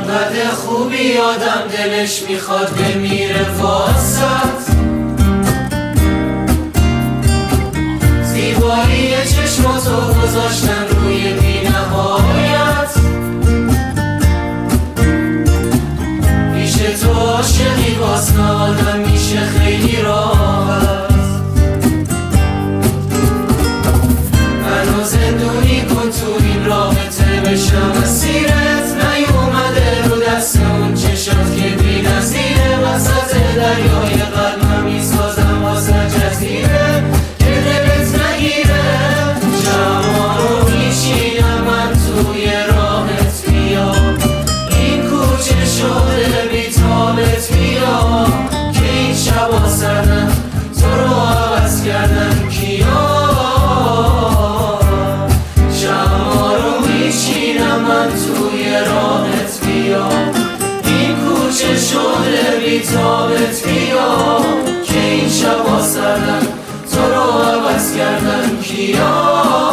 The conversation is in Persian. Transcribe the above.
بد خوبی آدم دلش میخواد بمیره واسط، زیبایی چشماتو گذاشتن روی بی نهایت، پیش تو عاشقی واسه آدم میشه خیلی راحت. منو زندونی کن تو این رابطه بشم اسیرت، نیومده رو دست اون چشات که بی نظیره، وسط دریای قلبم میسازم واسه جزیره که دلت نگیره. شما رو میشینم من توی راهت بیا، این کوچه شده بیتابت بیا، که این شبا سردن تو رو عوض کردن کیا. شما رو میشینم من توی راهت بیا، این کوچه شده بیتابت بیا، که این شبا سردن تو رو عوض کردن کیا.